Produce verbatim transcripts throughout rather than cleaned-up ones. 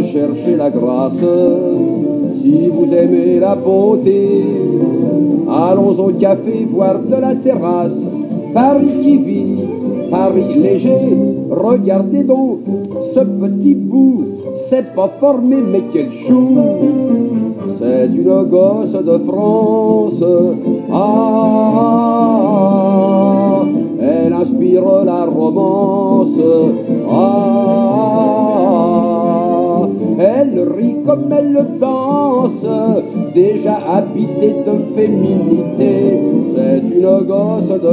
cherchez la grâce. Si vous aimez la beauté, allons au café voir de la terrasse. Paris qui vit, Paris léger, regardez donc ce petit bout, c'est pas formé mais quel chou. C'est une gosse de France, ah, elle inspire la romance, ah, elle rit comme elle danse, déjà habitée de féminité, c'est une gosse de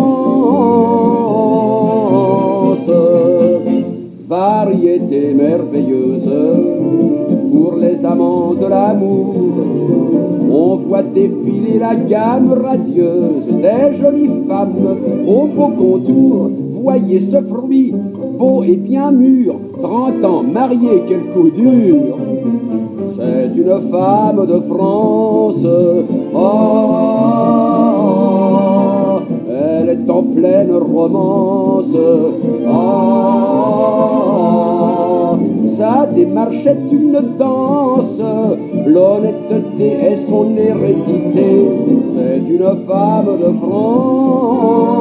France. Variété merveilleuse pour les amants de l'amour, on voit défiler la gamme radieuse des jolies femmes au beau contour. Voyez ce fruit, beau et bien mûr, trente ans marié, quel coup dur. C'est une femme de France, ah, elle est en pleine romance, ah, sa démarche est une danse, l'honnêteté est son hérédité, c'est une femme de France.